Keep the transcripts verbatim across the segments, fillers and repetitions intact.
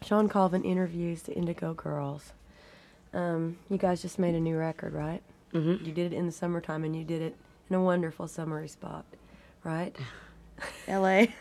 Shawn Colvin interviews the Indigo Girls. Um, you guys just made a new record, right? Mm-hmm. You did it in the summertime, and you did it in a wonderful summery spot, right? L A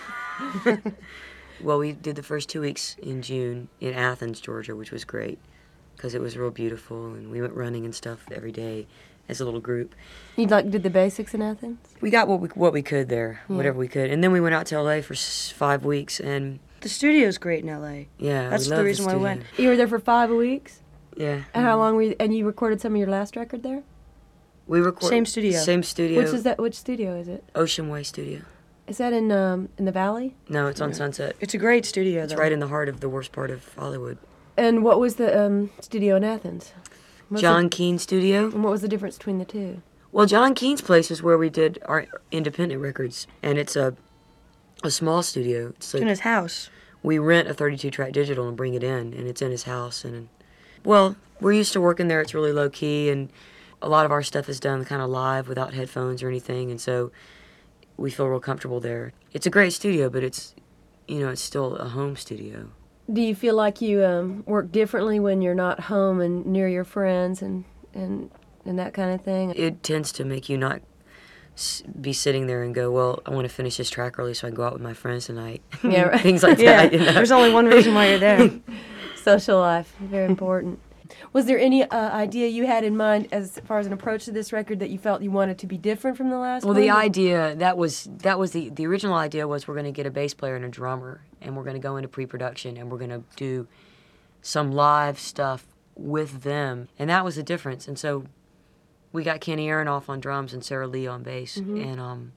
Well, we did the first two weeks in June in Athens, Georgia, which was great because it was real beautiful, and we went running and stuff every day as a little group. You like did the basics in Athens? We got what we what we could there, Yeah. whatever we could, and then we went out to L A for s- five weeks, and The studio's great in L A. yeah, That's we the loved reason why I studio. went. You were there for five weeks. Yeah, And how long were you? And you recorded some of your last record there. we recorded Same studio. Same studio. Which is that? Which studio is it? Ocean Way Studio. Is that in um in the Valley? No, it's on Yeah. Sunset. It's a great studio, It's though. right in the heart of the worst part of Hollywood. And what was the um studio in Athens? What's John the- Keane Studio. and what was the difference between the two? Well, John Keane's place is where we did our independent records, and it's a a small studio. It's It's in like his house. we rent a thirty-two track digital and bring it in, and it's in his house. And well, we're used to working there. It's really low key, and a lot of our stuff is done kind of live without headphones or anything, and so we feel real comfortable there. It's a great studio, but it's you know it's still a home studio. Do you feel like you um, work differently when you're not home and near your friends and and and that kind of thing? It tends to make you not s- be sitting there and go, well, I want to finish this track early so I can go out with my friends tonight. Yeah, right. Things like Yeah, that. You know? there's only one reason why you're there. Social life, very important. Was there any uh, idea you had in mind as far as an approach to this record that you felt you wanted to be different from the last Well, one? the idea that was that was the the original idea was we're going to get a bass player and a drummer, and we're going to go into pre-production, and we're going to do some live stuff with them, and that was the difference. And so we got Kenny Aronoff on drums and Sarah Lee on bass, and um,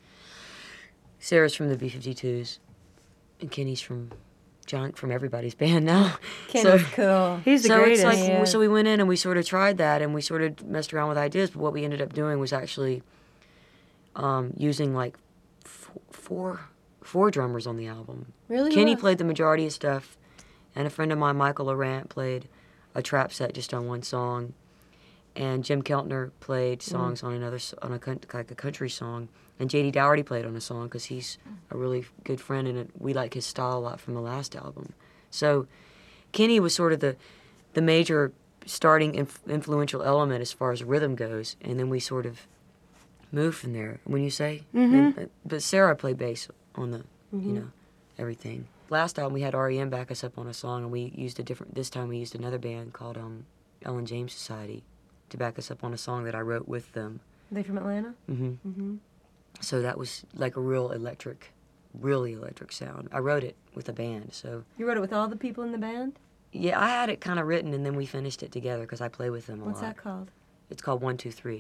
Sarah's from the B fifty-twos, and Kenny's from John from everybody's band now. Kenny's So- cool. He's the so greatest. it's like Yeah. so we went in and we sort of tried that and we sort of messed around with ideas, but what we ended up doing was actually um, using like f- four four drummers on the album. Really? Kenny was? played the majority of stuff, and a friend of mine, Michael Laurent, played a trap set just on one song, and Jim Keltner played songs on another s- on a coun- like a country song, and J D Dougherty played on a song because he's a really good friend and it, we like his style a lot from the last album. So Kenny was sort of the the major starting inf- influential element as far as rhythm goes, and then we sort of moved from there. When you say, and, uh, but Sarah played bass on the, you know, everything. Last album we had R E M back us up on a song, and we used a different. This time we used another band called um, Ellen James Society to back us up on a song that I wrote with them. Are they from Atlanta? hmm Mm-hmm. So that was like a real electric, really electric sound. I wrote it with a band, so You wrote it with all the people in the band? yeah, I had it kind of written, and then we finished it together because I play with them a What's lot. that called? It's called One Two Three.